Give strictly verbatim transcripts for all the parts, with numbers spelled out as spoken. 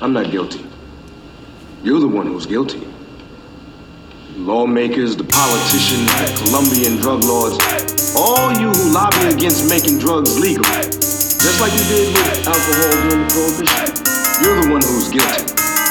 I'm not guilty. You're the one who's guilty. Lawmakers, the politicians, the Colombian drug lords, all you who lobby against making drugs legal, just like you did with alcohol during the Prohibition, you're the one who's guilty.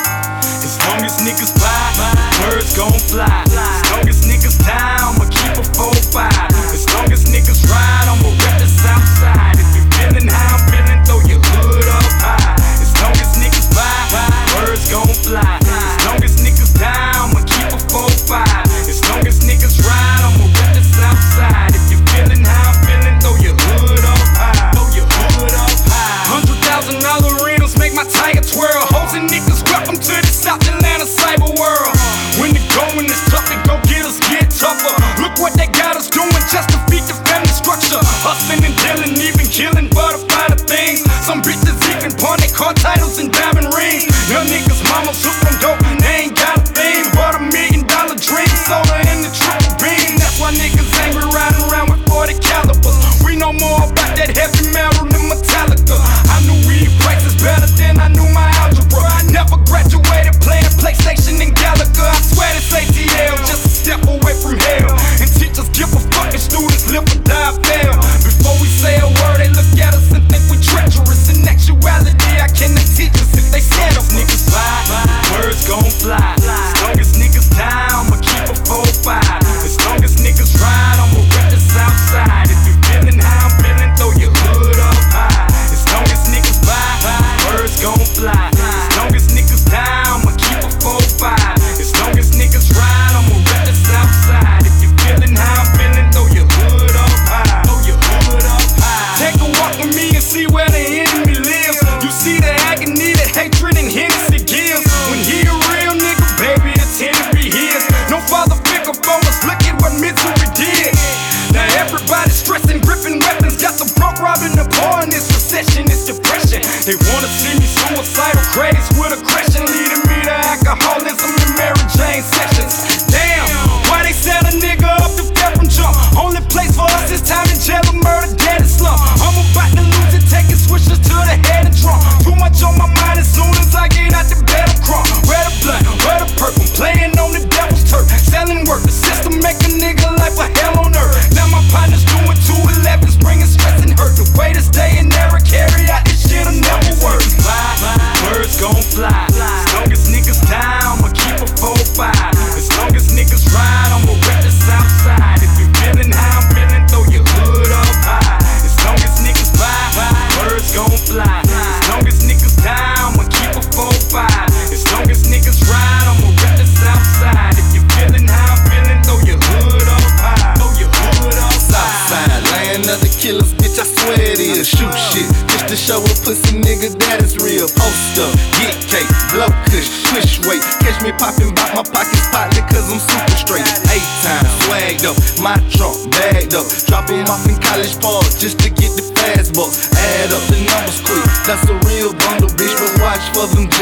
As long as niggas buy, birds gon' fly. As long as niggas die, I'ma keep a four five. As long as niggas ride, I'ma rep the south side. If you feelin' how I'm feelin', throw your hood up high. As long as niggas buy, birds gon' fly. As long as niggas die, I'ma keep a four five. As long as niggas ride, I'ma rep the south side. If you feelin' how I'm feelin', throw your hood up high. Throw your hood up high. Hundred thousand dollar rims make my tire twirl. Hoes and niggas grab them to the South Atlanta cyber world. When the going is tough, they go get us get tougher. Look what they got us doing just to feed the family structure. Hustling and dealing, even killing for the finer things. Some bitches even pawn their car titles and diamond rings. Young niggas mamas hooked on dope and they ain't got a thing but a million dollar dream, soda and the triple beam. That's why niggas angry riding around with forty calibers. We know more about that heavy metal than Metallica. I knew weed prices better than I knew my algebra. I never graduated playing PlayStation and Gallagher. I swear this A T L just a step away from hell. And teachers give a fuck if students live or die fail. Before we say a word, they look at us and think we treacherous. In actuality, I cannot teach us if they scared us. Niggas fly, words gon' fly. As long as niggas die, I'ma keep a four five. As long as niggas ride, I'ma rep the south side. If you feelin' how I'm feelin', throw your hood up high. As long as niggas buy, birds gon' fly. As long as niggas die, I'ma keep a four five. As long as niggas ride, I'ma rep the south side. If you feelin' how I'm feelin', throw your hood up high. Throw your hood up high. Take a walk with me and see where the enemy lives. You see the agony, the hatred and Hennessy gives. When he a real nigga, baby, it's him to be his. No father figure for us, look at what misery did. Now everybody's stressing, gripping weapons. Got the broke robbing the poor in this recession, it's depression. They wanna see me suicidal, crazy with aggression, leading me to alcoholism and Mary Jane sessions. Damn, why they set a nigga up to fail from jump? Only place for us is time in jail or murder, dead and slump. I'm about to lose it, taking switches to the head and drum. Too much on my mind as soon as I get out the bed, I'm crunk. Where the blood, where the purple, playing on the devil's turf. Selling work, the system make a nigga life a hell on earth. Now my partner's doing two elevens, bringing stress and hurt. The way to stay in there and carry out this shit'll never work. Birds gon' fly. As long as niggas die, I'ma keep a four five. As long as niggas ride, I'ma rep the south side. If you feelin' how I'm feelin', throw your hood up high. As long as niggas buy, birds gon' fly. As long as niggas die, I'ma keep a four five. As long as niggas ride, I'ma rep the south side. If you feelin' how I'm feelin', throw your hood up high. Throw your hood up high. Southside, land of the killers, bitch, I swear it is. Shoot shit, just to show a pussy nigga that is real. Post up, get cake, blow kush, push weight. Catch me popping by my pockets partly cause I'm super straight. Eight times, swagged up, my trunk bagged up. Drop 'em off in College Park just to get the fast bucks. Add up the numbers quick, that's a real bundle, bitch, but watch for them